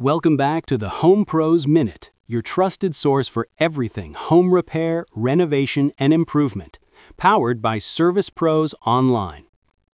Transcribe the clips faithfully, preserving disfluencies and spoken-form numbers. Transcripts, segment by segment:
Welcome back to the Home Pros Minute, your trusted source for everything home repair, renovation, and improvement, powered by Service Pros Online.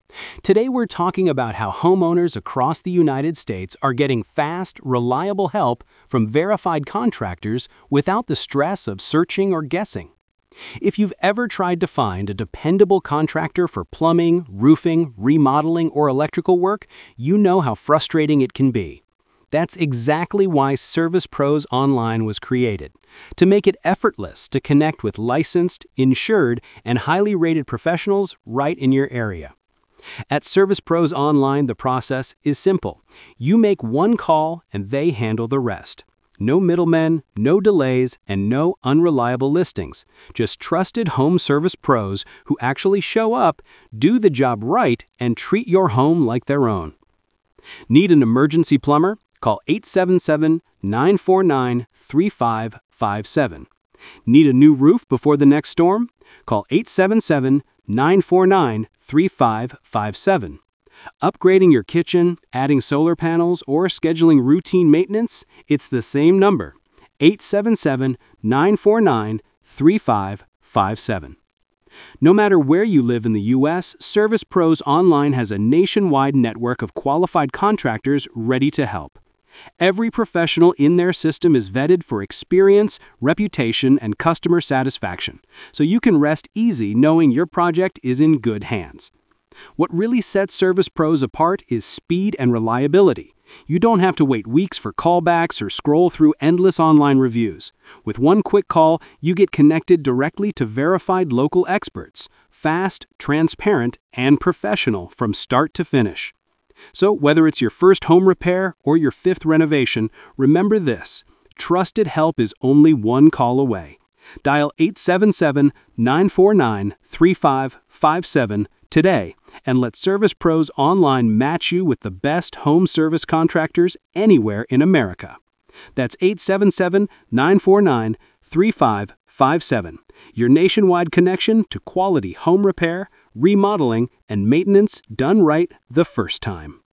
Today we're talking about how homeowners across the United States are getting fast, reliable help from verified contractors without the stress of searching or guessing. If you've ever tried to find a dependable contractor for plumbing, roofing, remodeling, or electrical work, you know how frustrating it can be. That's exactly why Service Pros Online was created, to make it effortless to connect with licensed, insured, and highly rated professionals right in your area. At Service Pros Online, the process is simple. You make one call and they handle the rest. No middlemen, no delays, and no unreliable listings. Just trusted home service pros who actually show up, do the job right, and treat your home like their own. Need an emergency plumber? Call eight seven seven, nine four nine, three five five seven. Need a new roof before the next storm? Call eight seven seven, nine four nine, three five five seven. Upgrading your kitchen, adding solar panels, or scheduling routine maintenance? It's the same number, eight seven seven, nine four nine, three five five seven. No matter where you live in the U S, Service Pros Online has a nationwide network of qualified contractors ready to help. Every professional in their system is vetted for experience, reputation, and customer satisfaction, so you can rest easy knowing your project is in good hands. What really sets Service Pros apart is speed and reliability. You don't have to wait weeks for callbacks or scroll through endless online reviews. With one quick call, you get connected directly to verified local experts, fast, transparent, and professional from start to finish. So whether it's your first home repair or your fifth renovation, remember this: trusted help is only one call away. Dial eight seven seven, nine four nine, three five five seven today and let Service Pros Online match you with the best home service contractors anywhere in America. That's eight seven seven, nine four nine, three five five seven, your nationwide connection to quality home repair, remodeling, and maintenance done right the first time.